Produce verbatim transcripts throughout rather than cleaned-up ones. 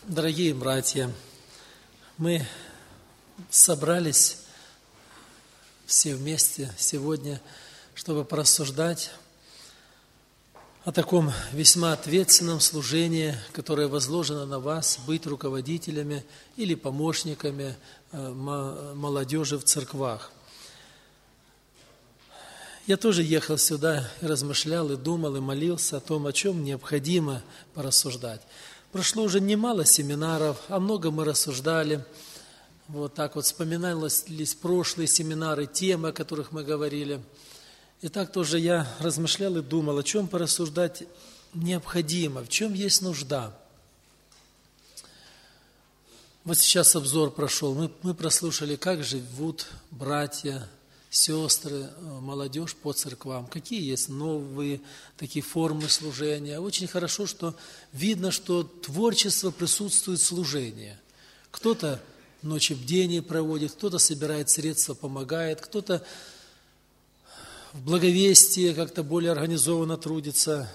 Дорогие братья, мы собрались все вместе сегодня, чтобы порассуждать о таком весьма ответственном служении, которое возложено на вас, быть руководителями или помощниками молодежи в церквах. Я тоже ехал сюда и размышлял, и думал, и молился о том, о чем необходимо порассуждать. Прошло уже немало семинаров, о многом мы рассуждали. Вот так вот вспоминались прошлые семинары, темы, о которых мы говорили. И так тоже я размышлял и думал, о чем порассуждать необходимо, в чем есть нужда. Вот сейчас обзор прошел, мы, мы прослушали, как живут братья, сестры, молодежь по церквам, какие есть новые такие формы служения. Очень хорошо, что видно, что творчество присутствует в служении. Кто-то ночи бдения проводит, кто-то собирает средства, помогает, кто-то в благовестии как-то более организованно трудится.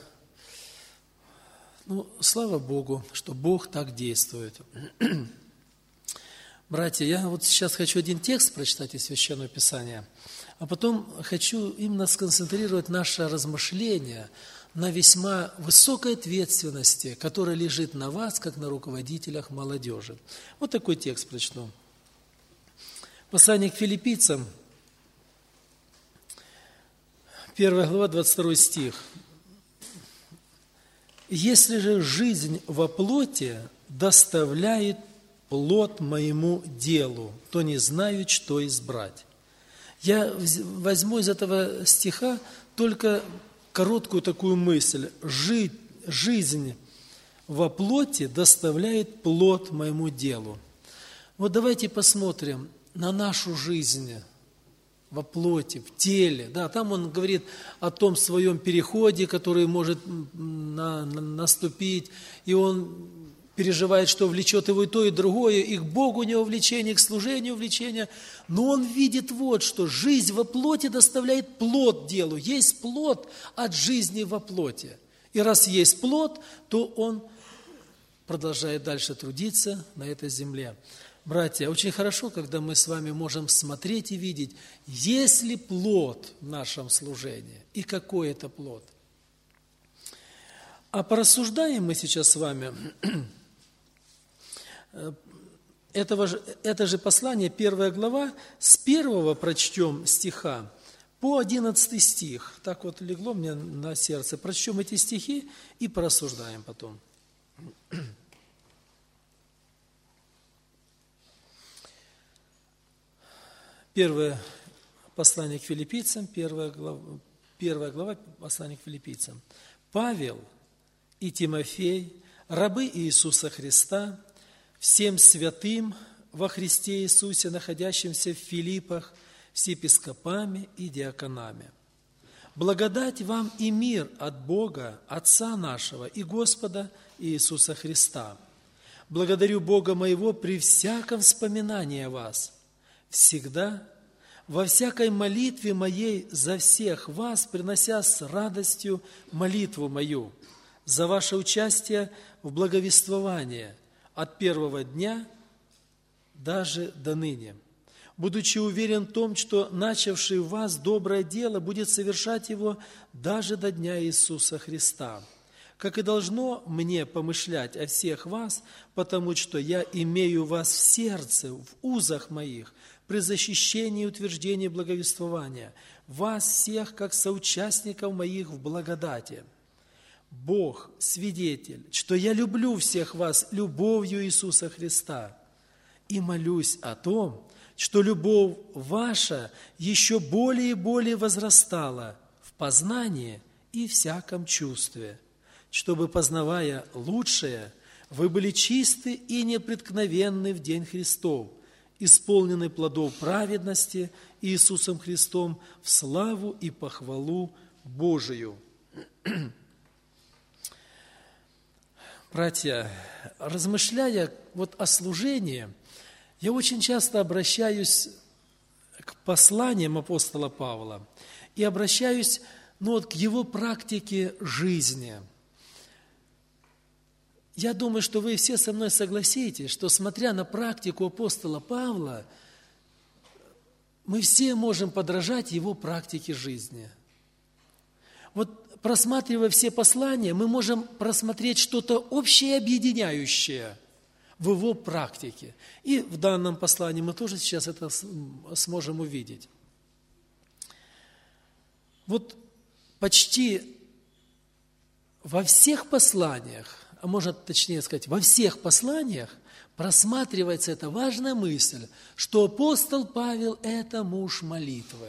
Ну, слава Богу, что Бог так действует. Братья, я вот сейчас хочу один текст прочитать из Священного Писания, а потом хочу именно сконцентрировать наше размышление на весьма высокой ответственности, которая лежит на вас, как на руководителях молодежи. Вот такой текст прочту. Послание к филиппийцам, первая глава, двадцать второй стих. «Если же жизнь во плоти доставляет плод моему делу, то не знаю, что избрать». Я возьму из этого стиха только короткую такую мысль. Жить, жизнь во плоти доставляет плод моему делу. Вот давайте посмотрим на нашу жизнь во плоти, в теле. Да, там он говорит о том своем переходе, который может на, на, наступить, и он переживает, что влечет его и то, и другое, и к Богу у него влечение, и к служению влечение. Но он видит вот, что жизнь во плоти доставляет плод делу. Есть плод от жизни во плоти. И раз есть плод, то он продолжает дальше трудиться на этой земле. Братья, очень хорошо, когда мы с вами можем смотреть и видеть, есть ли плод в нашем служении, и какой это плод. А порассуждаем мы сейчас с вами... Этого же, это же послание, первая глава, с первого прочтем стиха по одиннадцатый стих. Так вот легло мне на сердце. Прочтем эти стихи и порассуждаем потом. Первое послание к филиппийцам, первая глава, первая глава послания к филиппийцам. «Павел и Тимофей, рабы Иисуса Христа, всем святым во Христе Иисусе, находящимся в Филиппах, с епископами и диаконами. Благодать вам и мир от Бога, Отца нашего и Господа Иисуса Христа. Благодарю Бога моего при всяком вспоминании о вас, всегда, во всякой молитве моей за всех вас, принося с радостью молитву мою за ваше участие в благовествовании, от первого дня даже до ныне, будучи уверен в том, что начавший в вас доброе дело будет совершать его даже до дня Иисуса Христа, как и должно мне помышлять о всех вас, потому что я имею вас в сердце, в узах моих, при защищении и утверждении благовествования, вас всех, как соучастников моих в благодати. Бог свидетель, что я люблю всех вас любовью Иисуса Христа и молюсь о том, что любовь ваша еще более и более возрастала в познании и всяком чувстве, чтобы, познавая лучшее, вы были чисты и непреткновенны в день Христов, исполнены плодов праведности Иисусом Христом в славу и похвалу Божию». Братья, размышляя вот о служении, я очень часто обращаюсь к посланиям апостола Павла и обращаюсь ну, вот, к его практике жизни. я думаю, что вы все со мной согласитесь, что, смотря на практику апостола Павла, мы все можем подражать его практике жизни. Вот просматривая все послания, мы можем просмотреть что-то общее, объединяющее в его практике. И в данном послании мы тоже сейчас это сможем увидеть. Вот почти во всех посланиях, а можно точнее сказать, во всех посланиях просматривается эта важная мысль, что апостол Павел – это муж молитвы.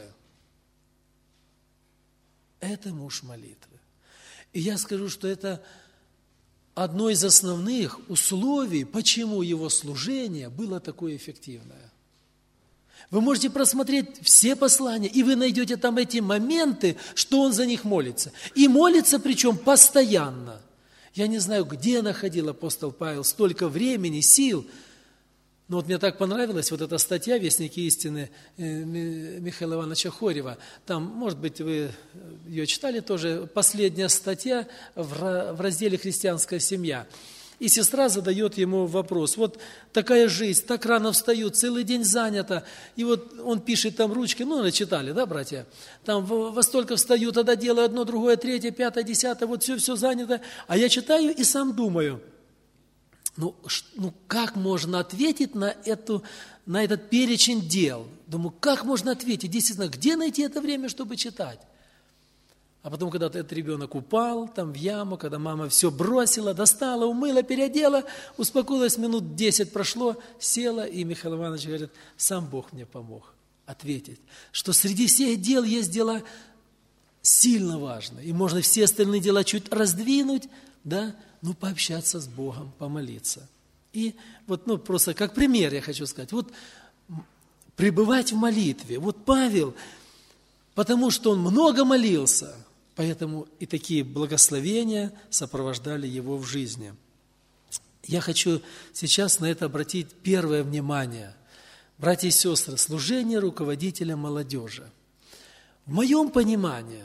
Это муж молитвы. И я скажу, что это одно из основных условий, почему его служение было такое эффективное. Вы можете просмотреть все послания, и вы найдете там эти моменты, что он за них молится. И молится, причем постоянно. Я не знаю, где находил апостол Павел столько времени, сил. Но вот мне так понравилась вот эта статья «Вестники истины» Михаила Ивановича Хорьева. Там, может быть, вы ее читали тоже, последняя статья в разделе «Христианская семья». И сестра задает ему вопрос. Вот такая жизнь, так рано встают, целый день занято. И вот он пишет там ручкой, ну, начитали, да, братья? Там во столько встаю, тогда делаю одно, другое, третье, пятое, десятое, вот все-все занято. А я читаю и сам думаю, ну, ну как можно ответить на, эту, на этот перечень дел? Думаю, как можно ответить? Действительно, где найти это время, чтобы читать? А потом, когда этот ребенок упал там в яму, когда мама все бросила, достала, умыла, переодела, успокоилась, минут десять прошло, села, и Михаил Иванович говорит, сам Бог мне помог ответить, что среди всех дел есть дела сильно важные, и можно все остальные дела чуть раздвинуть, да, ну, пообщаться с Богом, помолиться. И вот, ну, просто как пример я хочу сказать, вот пребывать в молитве. Вот Павел, потому что он много молился, поэтому и такие благословения сопровождали его в жизни. Я хочу сейчас на это обратить первое внимание. Братья и сестры, служение руководителя молодежи. В моем понимании,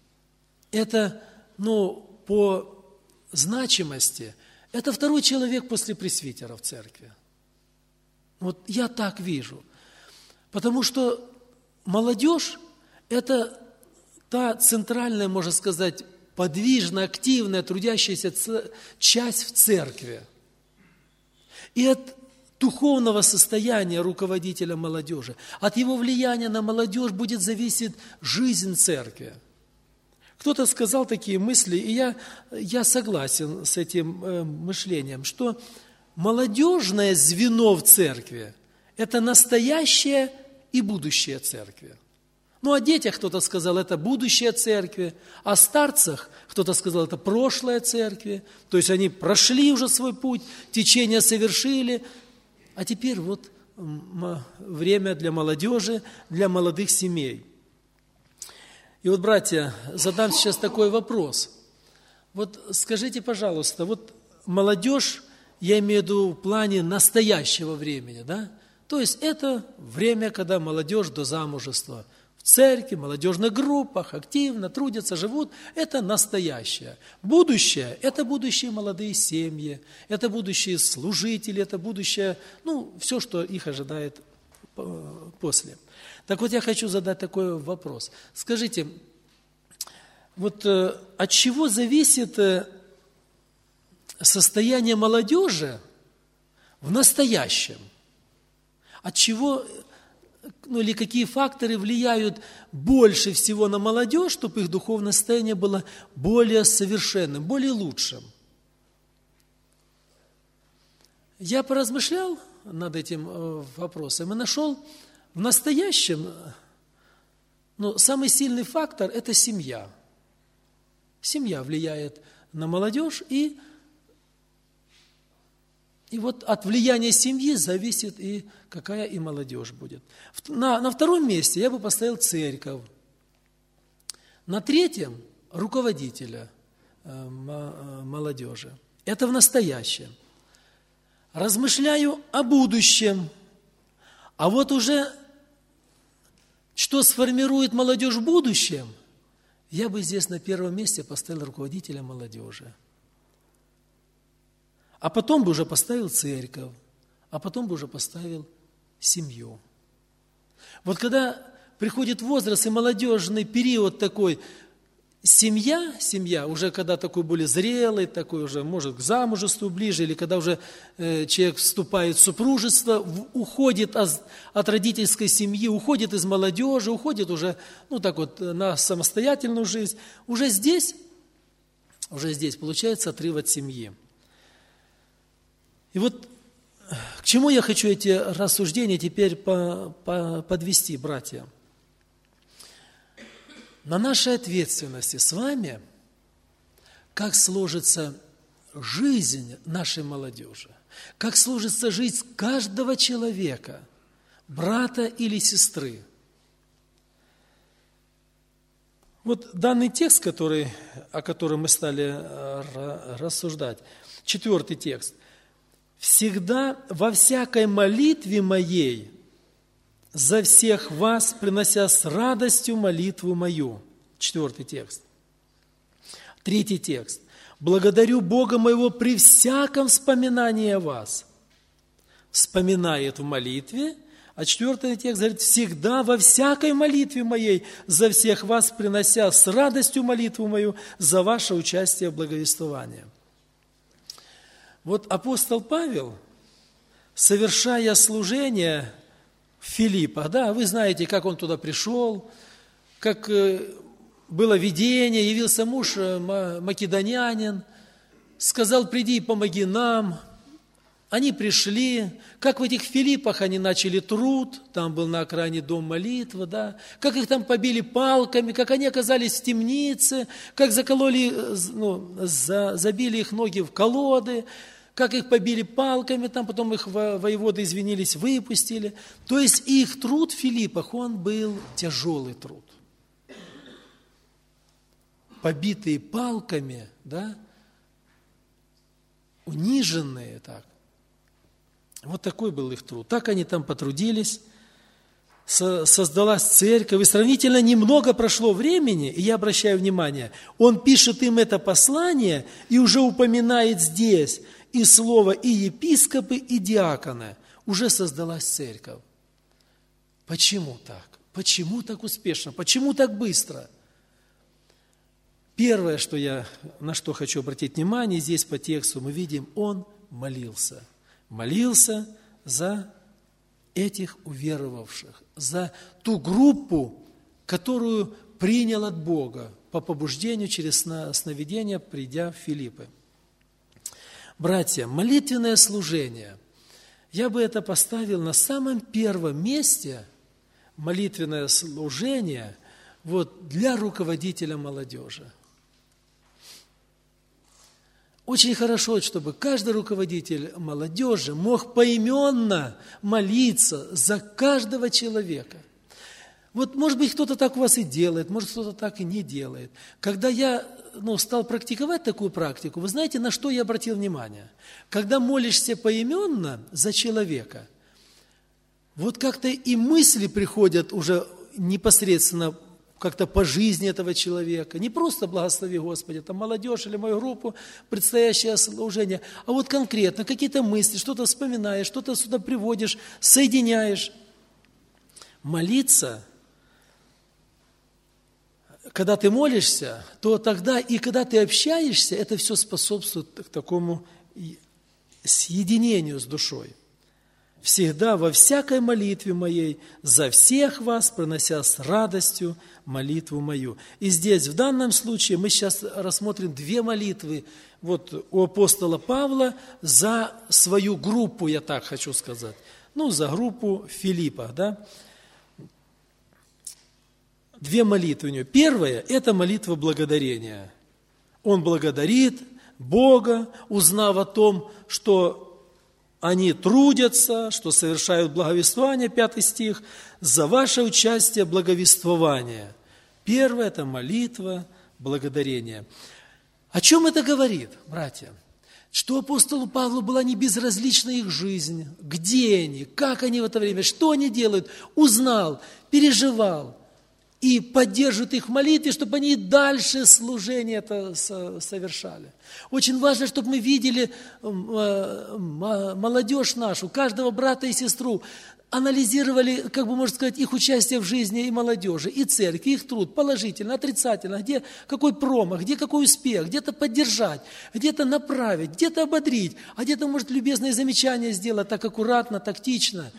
это, ну, по значимости, это второй человек после пресвитера в церкви. Вот я так вижу. Потому что молодежь – это та центральная, можно сказать, подвижная, активная, трудящаяся часть в церкви. И от духовного состояния руководителя молодежи, от его влияния на молодежь будет зависеть жизнь церкви. Кто-то сказал такие мысли, и я, я согласен с этим э, мышлением, что молодежное звено в церкви – это настоящее и будущее церкви. Ну, о детях кто-то сказал, это будущее церкви, о старцах кто-то сказал, это прошлое церкви, то есть они прошли уже свой путь, течение совершили, а теперь вот время для молодежи, для молодых семей. И вот, братья, задам сейчас такой вопрос. Вот скажите, пожалуйста, вот молодежь, я имею в виду в плане настоящего времени, да? То есть это время, когда молодежь до замужества в церкви, в молодежных группах активно трудятся, живут. Это настоящее. Будущее – это будущие молодые семьи, это будущие служители, это будущее, ну, все, что их ожидает после. Так вот, я хочу задать такой вопрос. Скажите, вот э, от чего зависит э, состояние молодежи в настоящем? От чего, ну или какие факторы влияют больше всего на молодежь, чтобы их духовное состояние было более совершенным, более лучшим? Я поразмышлял над этим вопросом и нашел в настоящем, ну, самый сильный фактор – это семья. Семья влияет на молодежь, и, и вот от влияния семьи зависит и какая и молодежь будет. На, на втором месте я бы поставил церковь. На третьем – руководителя э, молодежи. Это в настоящем. Размышляю о будущем. А вот уже что сформирует молодежь в будущем, я бы здесь на первом месте поставил руководителя молодежи. а потом бы уже поставил церковь, а потом бы уже поставил семью. Вот когда приходит возраст и молодежный период такой, семья, семья, уже когда такой более зрелый, такой уже, может, к замужеству ближе, или когда уже э, человек вступает в супружество, в, уходит от, от родительской семьи, уходит из молодежи, уходит уже, ну так вот, на самостоятельную жизнь, уже здесь, уже здесь получается отрыв от семьи. И вот к чему я хочу эти рассуждения теперь по, по, подвести, братья? На нашей ответственности с вами, как сложится жизнь нашей молодежи, как сложится жизнь каждого человека, брата или сестры. Вот данный текст, который, о котором мы стали рассуждать, четвертый текст. «Всегда во всякой молитве моей за всех вас, принося с радостью молитву мою». Четвертый текст. Третий текст. «Благодарю Бога моего при всяком вспоминании о вас». Вспоминает в молитве, а четвертый текст говорит: «Всегда во всякой молитве моей за всех вас, принося с радостью молитву мою за ваше участие в благовествовании». Вот апостол Павел, совершая служение Филиппа, да, вы знаете, как он туда пришел, как было видение, явился муж македонянин, сказал: приди и помоги нам. Они пришли, как в этих Филиппах они начали труд, там был на окраине дом молитвы, да, как их там побили палками, как они оказались в темнице, как закололи, ну, за, забили их ноги в колоды, как их побили палками, там потом их воеводы извинились, выпустили. То есть их труд в Филиппах, он был тяжелый труд. Побитые палками, да, униженные так. Вот такой был их труд. Так они там потрудились, создалась церковь, и сравнительно немного прошло времени, и я обращаю внимание, он пишет им это послание и уже упоминает здесь и слово и епископы, и диаконы. Уже создалась церковь. Почему так? Почему так успешно? Почему так быстро? Первое, что я, на что хочу обратить внимание, здесь по тексту мы видим, он молился. Молился за этих уверовавших, за ту группу, которую принял от Бога по побуждению через сновидение, придя в Филиппы. Братья, молитвенное служение, я бы это поставил на самом первом месте, молитвенное служение вот, для руководителя молодежи. Очень хорошо, чтобы каждый руководитель молодежи мог поименно молиться за каждого человека. Вот, может быть, кто-то так у вас и делает, может, кто-то так и не делает. Когда я ну, стал практиковать такую практику, вы знаете, на что я обратил внимание? Когда молишься поименно за человека, вот как-то и мысли приходят уже непосредственно как-то по жизни этого человека. Не просто благослови Господи, там молодежь или мою группу, предстоящее служение, а вот конкретно какие-то мысли, что-то вспоминаешь, что-то сюда приводишь, соединяешь. Молиться, когда ты молишься, то тогда и когда ты общаешься, это все способствует к такому соединению с душой. Всегда во всякой молитве моей за всех вас, пронося с радостью молитву мою. И здесь, в данном случае, мы сейчас рассмотрим две молитвы вот, у апостола Павла за свою группу, я так хочу сказать. Ну, за группу Филиппа, да. Две молитвы у него. Первая – это молитва благодарения. Он благодарит Бога, узнав о том, что они трудятся, что совершают благовествование, пятый стих, за ваше участие в благовествовании. Первое – это молитва благодарения. О чем это говорит, братья? Что апостолу Павлу была не безразлична их жизнь, где они, как они в это время, что они делают, узнал, переживал. и поддерживают их в молитве, чтобы они дальше служение это совершали. Очень важно, чтобы мы видели молодежь нашу, каждого брата и сестру, анализировали, как бы можно сказать, их участие в жизни и молодежи, и церкви, их труд, положительно, отрицательно, где какой промах, где какой успех, где-то поддержать, где-то направить, где-то ободрить, а где-то, может, любезные замечания сделать так аккуратно, тактично.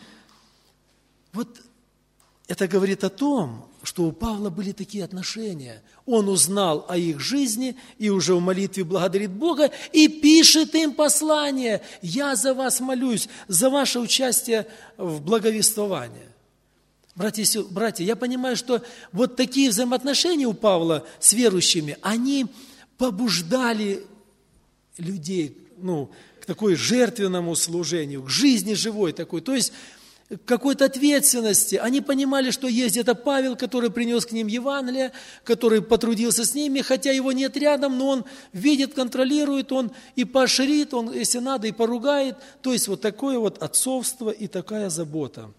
Вот это говорит о том, что у Павла были такие отношения. Он узнал о их жизни и уже в молитве благодарит Бога и пишет им послание. Я за вас молюсь, за ваше участие в благовествовании. Братья, братья, я понимаю, что вот такие взаимоотношения у Павла с верующими, они побуждали людей, ну, к такой жертвенному служению, к жизни живой такой. То есть к какой-то ответственности. Они понимали, что есть где-то Павел, который принес к ним Евангелие, который потрудился с ними, хотя его нет рядом, но он видит, контролирует, он и поощрит, он, если надо, и поругает. То есть вот такое вот отцовство и такая забота.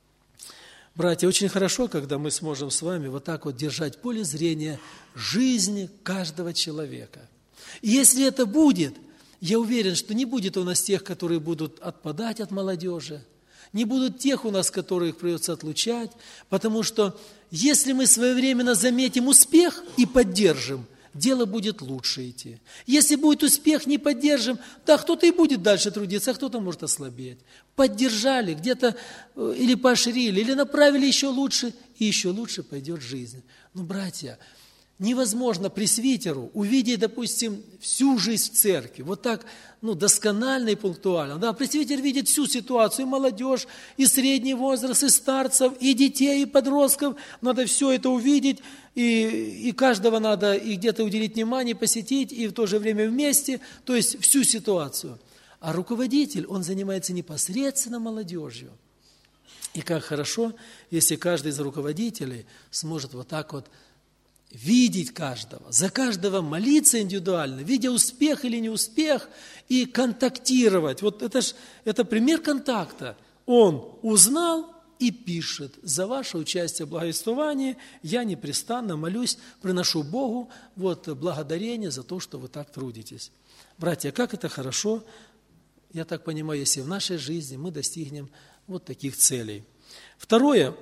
Братья, очень хорошо, когда мы сможем с вами вот так вот держать в поле зрения жизни каждого человека. И если это будет, я уверен, что не будет у нас тех, которые будут отпадать от молодежи, не будут тех у нас, которых придется отлучать, потому что если мы своевременно заметим успех и поддержим, дело будет лучше идти. Если будет успех, не поддержим, да, кто-то и будет дальше трудиться, а кто-то может ослабеть. Поддержали, где-то или поощрили, или направили еще лучше, и еще лучше пойдет жизнь. Но, братья, невозможно пресвитеру увидеть, допустим, всю жизнь в церкви, вот так, ну, досконально и пунктуально. Да, пресвитер видит всю ситуацию, и молодежь, и средний возраст, и старцев, и детей, и подростков. Надо все это увидеть, и, и каждого надо и где-то уделить внимание, посетить, и в то же время вместе, то есть всю ситуацию. А руководитель, он занимается непосредственно молодежью. И как хорошо, если каждый из руководителей сможет вот так вот видеть каждого, за каждого молиться индивидуально, видя успех или неуспех, и контактировать. Вот это ж, это пример контакта. Он узнал и пишет: за ваше участие в благовествовании я непрестанно молюсь, приношу Богу вот, благодарение за то, что вы так трудитесь. Братья, как это хорошо, я так понимаю, если в нашей жизни мы достигнем вот таких целей. Второе.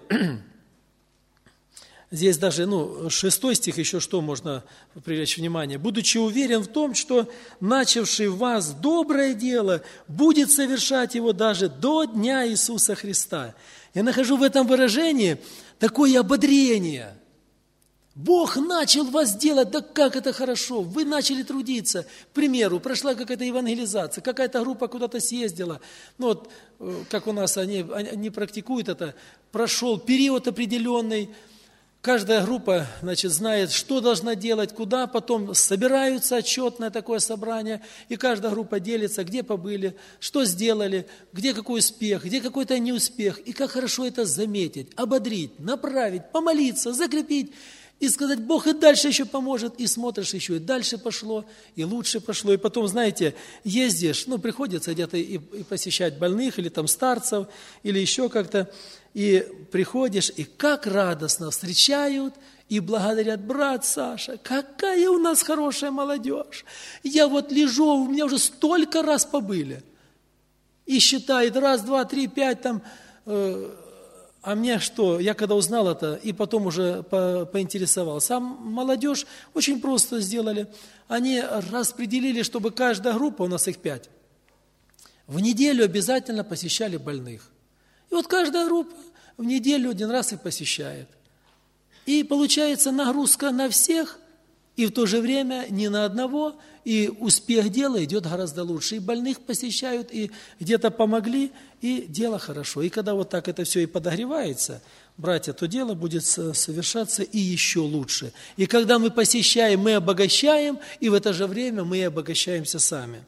Здесь даже, ну, шестой стих, еще что можно привлечь внимание. «Будучи уверен в том, что начавший в вас доброе дело будет совершать его даже до дня Иисуса Христа». Я нахожу в этом выражении такое ободрение. Бог начал вас делать, да как это хорошо, вы начали трудиться. К примеру, прошла какая-то евангелизация, какая-то группа куда-то съездила. Ну вот, как у нас они, они практикуют это, прошел период определенный. Каждая группа, значит, знает, что должна делать, куда, потом собираются, отчетное такое собрание, и каждая группа делится, где побыли, что сделали, где какой успех, где какой-то неуспех, и как хорошо это заметить, ободрить, направить, помолиться, закрепить, и сказать: Бог и дальше еще поможет, и смотришь, еще и дальше пошло, и лучше пошло, и потом, знаете, ездишь, ну, приходится где-то и, и посещать больных, или там старцев, или еще как-то, и приходишь, и как радостно встречают и благодарят: брат Саша, какая у нас хорошая молодежь. Я вот лежу, у меня уже столько раз побыли. И считает раз, два, три, пять там. Э, а мне что, я когда узнал это, и потом уже по, поинтересовался, а молодежь очень просто сделали. Они распределили, чтобы каждая группа, у нас их пять, в неделю обязательно посещали больных. И вот каждая группа в неделю один раз и посещает. И получается нагрузка на всех, и в то же время ни на одного, и успех дела идет гораздо лучше. И больных посещают, и где-то помогли, и дело хорошо. И когда вот так это все и подогревается, братья, то дело будет совершаться и еще лучше. И когда мы посещаем, мы обогащаем, и в это же время мы обогащаемся сами.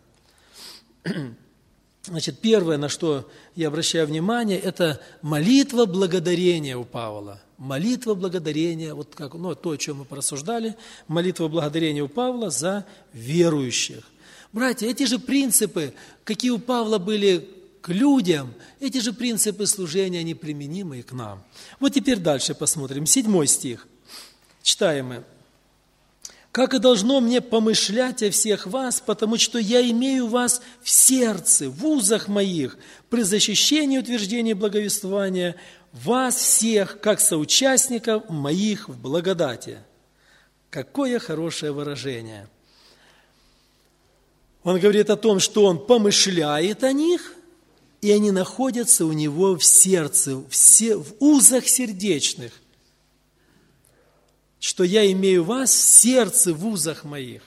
Значит, первое, на что я обращаю внимание, это молитва благодарения у Павла. Молитва благодарения, вот как, ну, то, о чем мы порассуждали, молитва благодарения у Павла за верующих. Братья, эти же принципы, какие у Павла были к людям, эти же принципы служения, они применимы и к нам. Вот теперь дальше посмотрим. Седьмой стих. Читаем мы. «Как и должно мне помышлять о всех вас, потому что я имею вас в сердце, в узах моих, при защищении утверждения благовествования, вас всех, как соучастников моих в благодати». Какое хорошее выражение. Он говорит о том, что он помышляет о них, и они находятся у него в сердце, в, се, в узах сердечных, что я имею вас в сердце, в узах моих.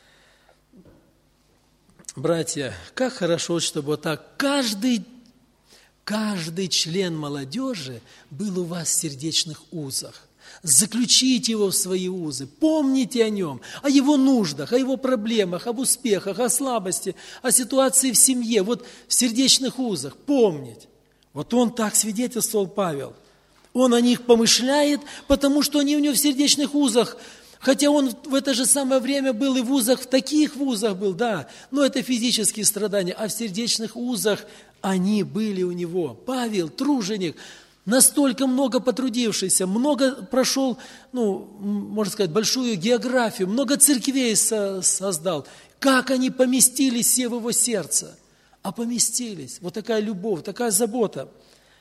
Братья, как хорошо, чтобы вот так каждый, каждый член молодежи был у вас в сердечных узах. Заключите его в свои узы, помните о нем, о его нуждах, о его проблемах, об успехах, о слабости, о ситуации в семье, вот в сердечных узах, помнить. Вот он так свидетельствовал Павел. Он о них помышляет, потому что они у него в сердечных узах, хотя он в это же самое время был и в узах, в таких узах был, да, но это физические страдания, а в сердечных узах они были у него. Павел, труженик, настолько много потрудившийся, много прошел, ну, можно сказать, большую географию, много церквей создал. Как они поместились все в его сердце? А поместились. Вот такая любовь, такая забота.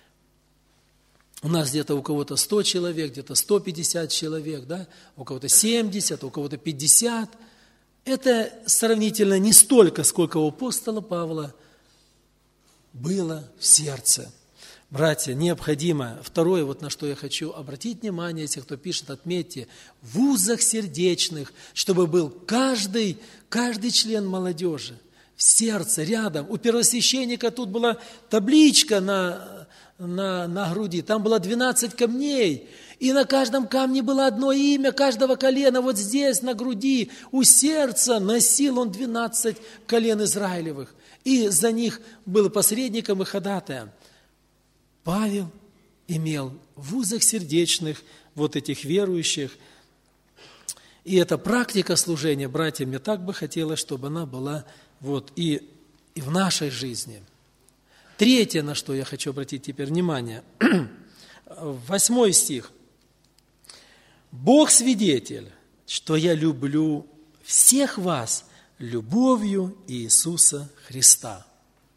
У нас где-то у кого-то сто человек, где-то сто пятьдесят человек, да? У кого-то семьдесят, у кого-то пятьдесят. Это сравнительно не столько, сколько у апостола Павла было в сердце. Братья, необходимо, второе, вот на что я хочу обратить внимание, если кто пишет, отметьте, в узах сердечных, чтобы был каждый, каждый член молодежи, в сердце, рядом. У первосвященника тут была табличка на, на, на груди, там было двенадцать камней, и на каждом камне было одно имя каждого колена, вот здесь, на груди, у сердца носил он двенадцать колен Израилевых, и за них был посредником и ходатаем. Павел имел в узах сердечных вот этих верующих. И эта практика служения, братья, мне так бы хотелось, чтобы она была вот и, и в нашей жизни. Третье, на что я хочу обратить теперь внимание, восьмой стих. «Бог свидетель, что я люблю всех вас любовью Иисуса Христа».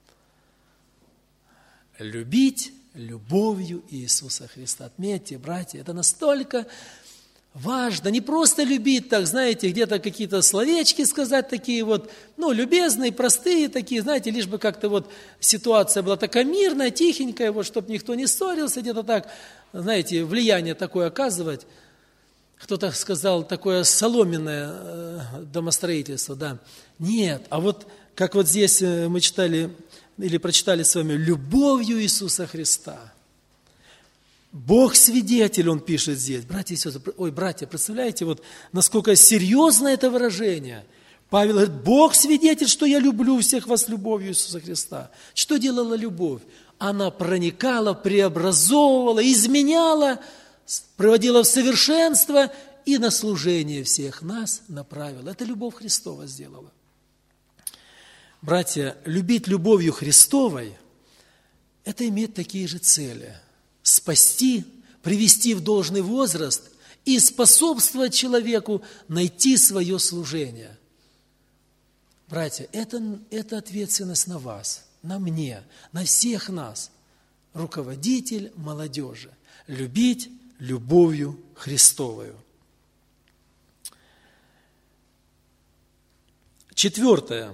Любить любовью Иисуса Христа. Отметьте, братья, это настолько важно. Не просто любить так, знаете, где-то какие-то словечки сказать такие вот, ну, любезные, простые такие, знаете, лишь бы как-то вот ситуация была такая мирная, тихенькая, вот, чтобы никто не ссорился, где-то так, знаете, влияние такое оказывать. Кто-то сказал, такое соломенное домостроительство, да. Нет, а вот, как вот здесь мы читали, или прочитали с вами, любовью Иисуса Христа. Бог свидетель, он пишет здесь. Братья и сестры, ой, братья, представляете, вот насколько серьезно это выражение. Павел говорит, Бог свидетель, что я люблю всех вас любовью Иисуса Христа. Что делала любовь? Она проникала, преобразовывала, изменяла, приводила в совершенство и на служение всех нас направила. Это любовь Христова сделала. Братья, любить любовью Христовой – это иметь такие же цели. Спасти, привести в должный возраст и способствовать человеку найти свое служение. Братья, это, это ответственность на вас, на мне, на всех нас, руководитель молодежи. Любить любовью Христовою. Четвертое.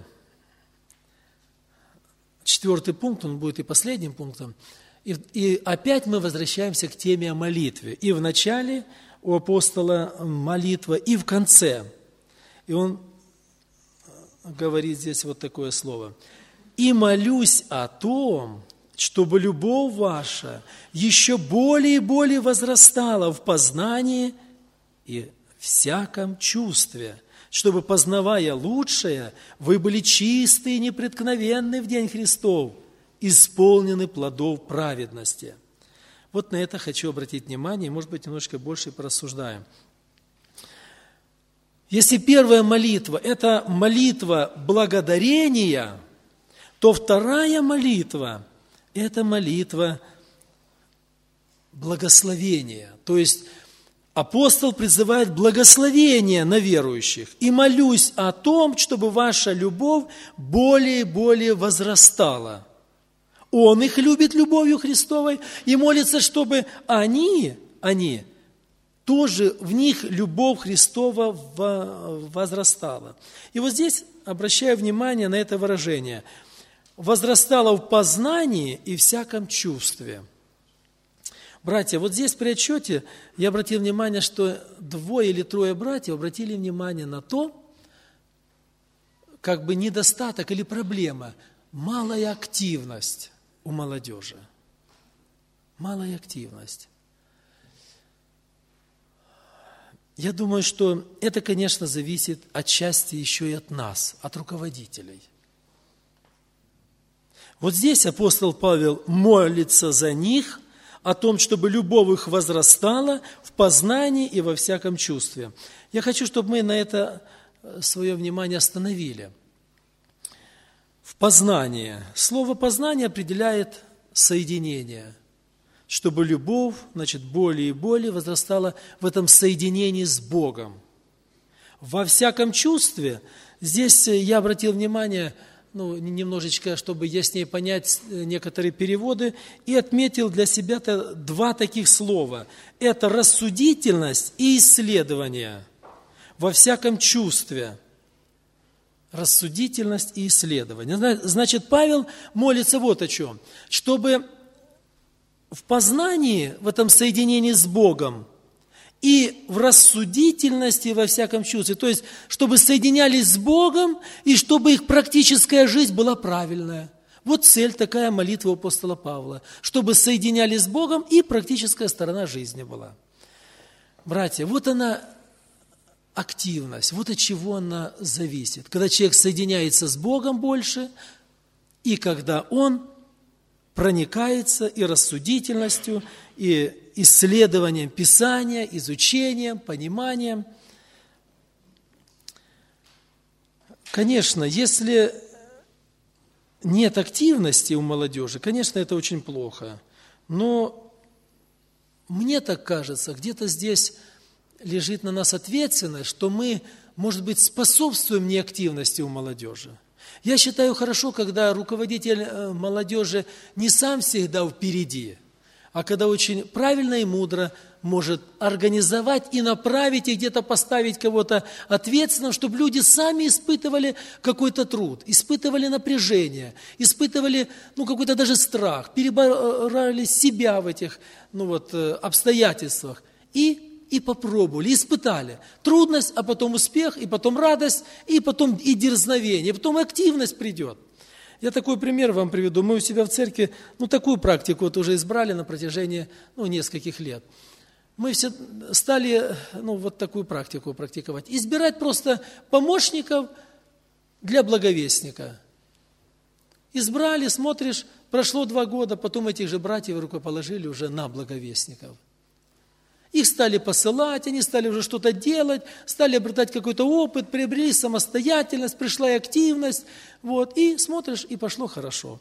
Четвертый пункт, он будет и последним пунктом. И, и опять мы возвращаемся к теме о молитве. И в начале у апостола молитва, и в конце. И он говорит здесь вот такое слово. «И молюсь о том, чтобы любовь ваша еще более и более возрастала в познании и всяком чувстве, чтобы, познавая лучшее, вы были чистые и непреткновенны в день Христов, исполнены плодов праведности». Вот на это хочу обратить внимание, и, может быть, немножко больше порассуждаем. Если первая молитва – это молитва благодарения, то вторая молитва – это молитва благословения. То есть апостол призывает благословение на верующих. «И молюсь о том, чтобы ваша любовь более и более возрастала». Он их любит любовью Христовой и молится, чтобы они, они тоже, в них любовь Христова возрастала. И вот здесь обращаю внимание на это выражение. «Возрастала в познании и всяком чувстве». Братья, вот здесь при отчете я обратил внимание, что двое или трое братьев обратили внимание на то, как бы недостаток или проблема, малая активность у молодежи. Малая активность. Я думаю, что это, конечно, зависит отчасти еще и от нас, от руководителей. Вот здесь апостол Павел молится за них, о том, чтобы любовь их возрастала в познании и во всяком чувстве. Я хочу, чтобы мы на это свое внимание остановили. В познании. Слово «познание» определяет соединение, чтобы любовь, значит, более и более возрастала в этом соединении с Богом. Во всяком чувстве, здесь я обратил внимание, ну, немножечко, чтобы яснее понять некоторые переводы, и отметил для себя два таких слова. Это рассудительность и исследование. Во всяком чувстве. Рассудительность и исследование. Значит, Павел молится вот о чем. Чтобы в познании, в этом соединении с Богом, и в рассудительности во всяком чувстве. То есть, чтобы соединялись с Богом, и чтобы их практическая жизнь была правильная. Вот цель такая молитва апостола Павла. Чтобы соединялись с Богом, и практическая сторона жизни была. Братья, вот она активность, вот от чего она зависит. Когда человек соединяется с Богом больше, и когда он проникается и рассудительностью, и исследованием Писания, изучением, пониманием. Конечно, если нет активности у молодежи, конечно, это очень плохо. Но мне так кажется, где-то здесь лежит на нас ответственность, что мы, может быть, способствуем неактивности у молодежи. Я считаю хорошо, когда руководитель молодежи не сам всегда впереди, а когда очень правильно и мудро может организовать и направить, и где-то поставить кого-то ответственным, чтобы люди сами испытывали какой-то труд, испытывали напряжение, испытывали ну, какой-то даже страх, переборали себя в этих ну, вот, обстоятельствах и, и попробовали, испытали. Трудность, а потом успех, и потом радость, и потом и дерзновение, и потом активность придет. Я такой пример вам приведу. Мы у себя в церкви, ну, такую практику вот уже избрали на протяжении, ну, нескольких лет. Мы все стали, ну, вот такую практику практиковать. Избирать просто помощников для благовестника. Избрали, смотришь, прошло два года, потом этих же братьев рукоположили уже на благовестников. Их стали посылать, они стали уже что-то делать, стали обретать какой-то опыт, приобрели самостоятельность, пришла и активность. Вот, и смотришь, и пошло хорошо.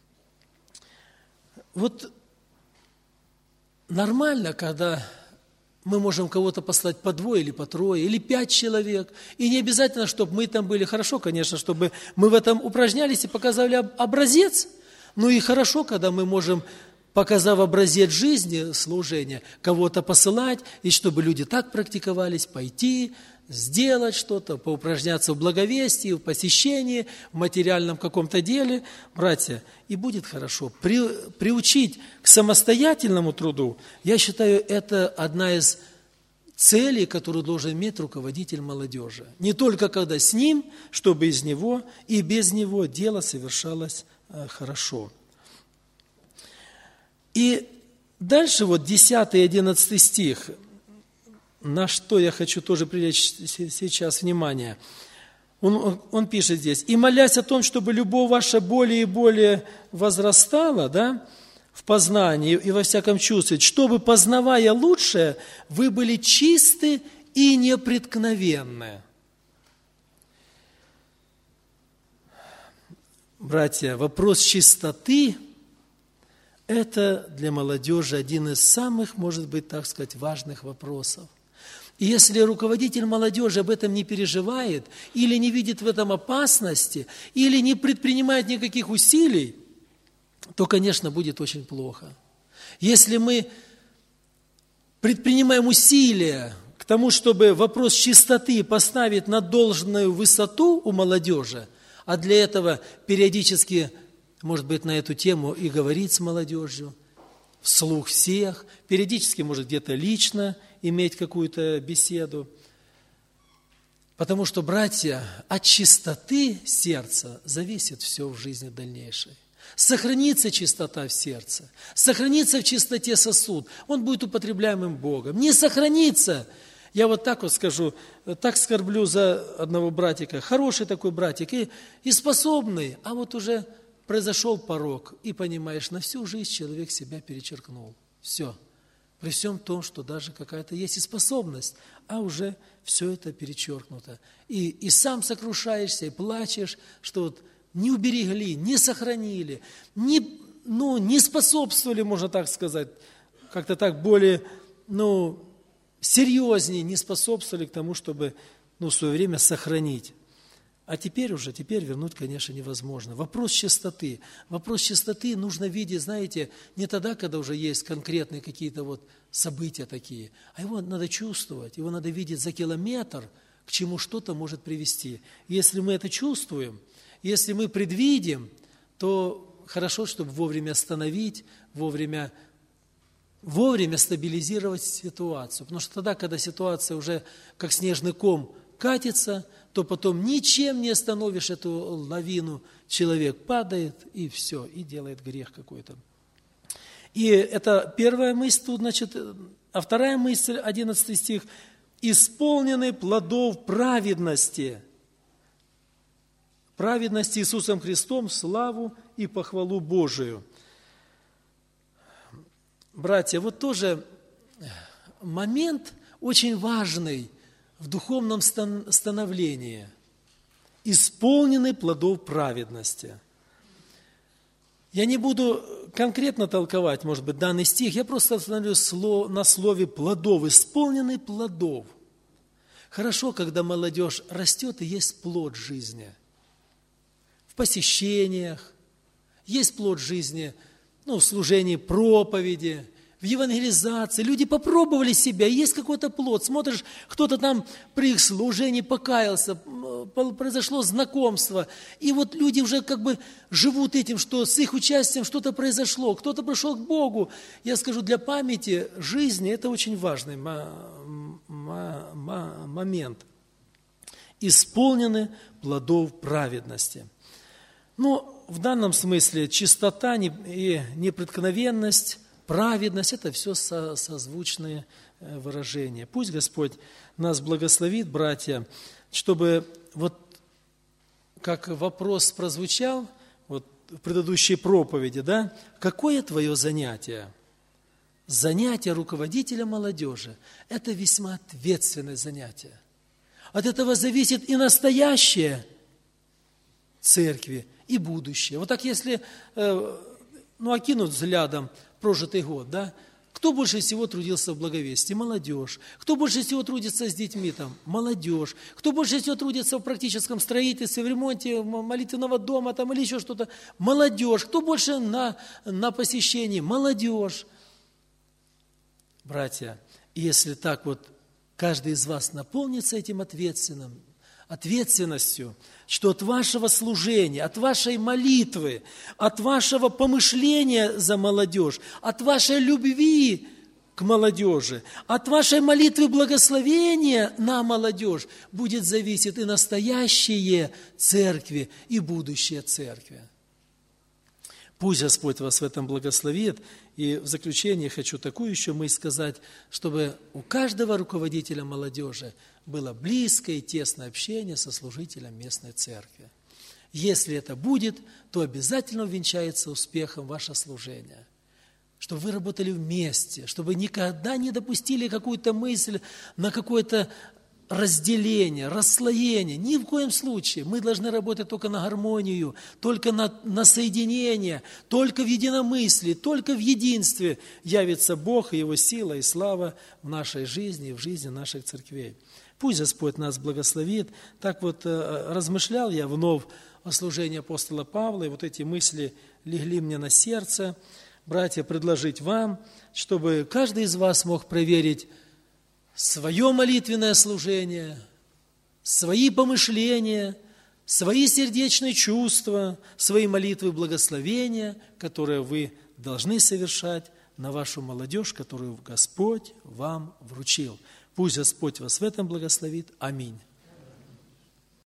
Вот нормально, когда мы можем кого-то послать по двое или по трое, или пять человек. И не обязательно, чтобы мы там были. Хорошо, конечно, чтобы мы в этом упражнялись и показали образец. Но и хорошо, когда мы можем, показав образец жизни, служения, кого-то посылать, и чтобы люди так практиковались, пойти, сделать что-то, поупражняться в благовестии, в посещении, в материальном каком-то деле, братья, и будет хорошо. При, приучить к самостоятельному труду, я считаю, это одна из целей, которую должен иметь руководитель молодежи. Не только когда с ним, чтобы из него и без него дело совершалось э, хорошо. И дальше вот десятый и одиннадцатый стих, на что я хочу тоже привлечь сейчас внимание. Он, он пишет здесь: «И молясь о том, чтобы любовь ваша более и более возрастала, да, в познании и во всяком чувстве, чтобы, познавая лучшее, вы были чисты и непреткновенны». Братья, вопрос чистоты – это для молодежи один из самых, может быть, так сказать, важных вопросов. И если руководитель молодежи об этом не переживает, или не видит в этом опасности, или не предпринимает никаких усилий, то, конечно, будет очень плохо. Если мы предпринимаем усилия к тому, чтобы вопрос чистоты поставить на должную высоту у молодежи, а для этого периодически, может быть, на эту тему и говорить с молодежью, вслух всех, периодически, может, где-то лично иметь какую-то беседу. Потому что, братья, от чистоты сердца зависит все в жизни дальнейшей. Сохранится чистота в сердце, сохранится в чистоте сосуд, он будет употребляемым Богом. Не сохранится, я вот так вот скажу, так скорблю за одного братика, хороший такой братик и, и способный, а вот уже произошел порок, и понимаешь, на всю жизнь человек себя перечеркнул. Все. При всем том, что даже какая-то есть и способность, а уже все это перечеркнуто. И, и сам сокрушаешься, и плачешь, что вот не уберегли, не сохранили, не, ну, не способствовали, можно так сказать, как-то так более, ну, серьезнее не способствовали к тому, чтобы, ну, в свое время сохранить. А теперь уже, теперь вернуть, конечно, невозможно. Вопрос чистоты. Вопрос чистоты нужно видеть, знаете, не тогда, когда уже есть конкретные какие-то вот события такие, а его надо чувствовать, его надо видеть за километр, к чему что-то может привести. Если мы это чувствуем, если мы предвидим, то хорошо, чтобы вовремя остановить, вовремя, вовремя стабилизировать ситуацию. Потому что тогда, когда ситуация уже как снежный ком катится, то потом ничем не остановишь эту лавину. Человек падает, и все, и делает грех какой-то. И это первая мысль тут, значит, а вторая мысль, одиннадцатый стих, «Исполнены плодов праведности». Праведности Иисусом Христом в славу и похвалу Божию. Братья, вот тоже момент очень важный в духовном становлении. Исполнены плодов праведности. Я не буду конкретно толковать, может быть, данный стих, я просто остановлюсь на слове плодов, исполнены плодов. Хорошо, когда молодежь растет и есть плод жизни. В посещениях, есть плод жизни, ну, в служении проповеди, в евангелизации. Люди попробовали себя, есть какой-то плод. Смотришь, кто-то там при их служении покаялся, произошло знакомство. И вот люди уже как бы живут этим, что с их участием что-то произошло, кто-то пришел к Богу. Я скажу, для памяти жизни это очень важный момент. Исполнены плодов праведности. Ну, в данном смысле чистота и непреткновенность, праведность – это все созвучные выражения. Пусть Господь нас благословит, братья, чтобы вот как вопрос прозвучал вот в предыдущей проповеди, да, какое твое занятие? Занятие руководителя молодежи – это весьма ответственное занятие. От этого зависит и настоящее церкви, и будущее. Вот так если, ну, окинуть взглядом прожитый год, да, кто больше всего трудился в благовестии? Молодежь. Кто больше всего трудится с детьми там? Молодежь. Кто больше всего трудится в практическом строительстве, в ремонте молитвенного дома там, или еще что-то? Молодежь. Кто больше на, на посещении? Молодежь. Братья, если так вот каждый из вас наполнится этим ответственным, ответственностью, что от вашего служения, от вашей молитвы, от вашего помышления за молодежь, от вашей любви к молодежи, от вашей молитвы благословения на молодежь будет зависеть и настоящее церкви, и будущее церкви. Пусть Господь вас в этом благословит. И в заключение хочу такую еще мысль сказать, чтобы у каждого руководителя молодежи было близкое и тесное общение со служителем местной церкви. Если это будет, то обязательно увенчается успехом ваше служение. Чтобы вы работали вместе, чтобы никогда не допустили какую-то мысль на какое-то разделение, расслоение. Ни в коем случае. Мы должны работать только на гармонию, только на, на соединение, только в единомыслии, только в единстве явится Бог и Его сила и слава в нашей жизни и в жизни наших церквей. Пусть Господь нас благословит. Так вот размышлял я вновь о служении апостола Павла, и вот эти мысли легли мне на сердце. Братья, предложить вам, чтобы каждый из вас мог проверить свое молитвенное служение, свои помышления, свои сердечные чувства, свои молитвы и благословения, которые вы должны совершать на вашу молодежь, которую Господь вам вручил. Пусть Господь вас в этом благословит. Аминь.